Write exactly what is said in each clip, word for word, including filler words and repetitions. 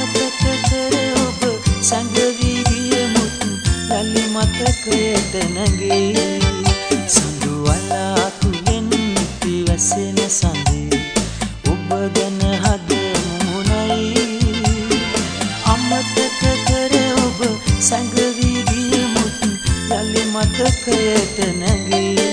අමතක කර ඔබ සැඟවී ගිය මුත් යලි මතකයට නැගේ සඳු වලා තුලින් පිවසෙන සඳේ ඔබ ගැන හද මුණයි අමතක කර ඔබ සැඟවී ගිය මුත් යලි මතකයට නැගේ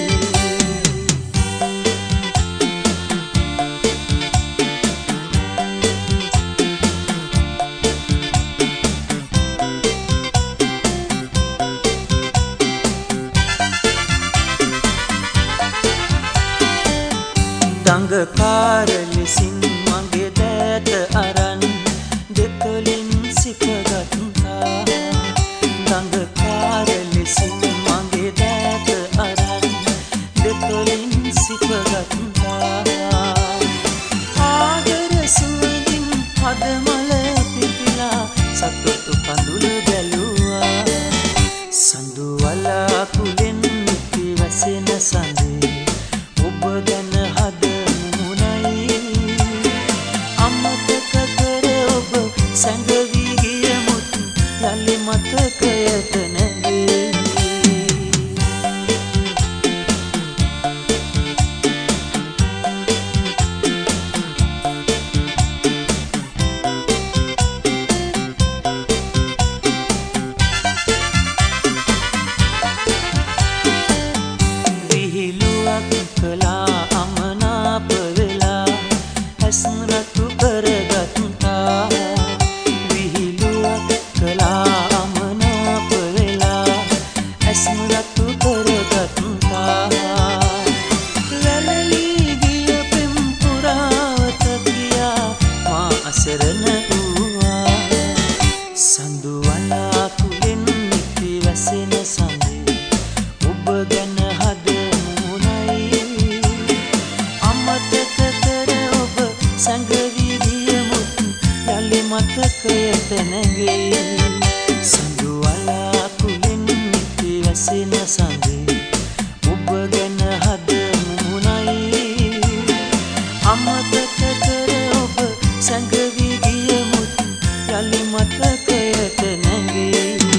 දඟකාර ලෙසින් මගේ දෑත අරන් දෙතොලින් සිපගත්තා දඟකාර ලෙසින් මගේ දෑත අරන් දෙතොලින් සිපගත්තා ආදර සුවඳින් හදමල පිපිලා සතුටු කඳුළු බැලුවා සඳු වලාකුලෙන් පිවසෙන සඳේ ඔබ ගැන හද සැඟවී ගිය මුත් යලි මතකයට නැගේ විහිළුවක් කළා අමනාප වෙලා ඇස් රතු කරගත්තා ඇස්මුරත්තු කරගත්තා වැළලී ගිය පෙම් පුරාවත ගියා මා අසරණ වූවා සඳු වලාකුලෙන් පිවසෙන සඳේ ඔබ ගැන හද මුණයි අමතක කර ඔබ සැඟවී ගිය මුත් යලි මතකයට නැගේ සඳු වලාකුලෙන් පිවසෙන සඳේ ඔබ ගැන හද මුණයි අමතක කර ඔබ සැඟවී ගිය මුත් යලි මතකයට නැගේ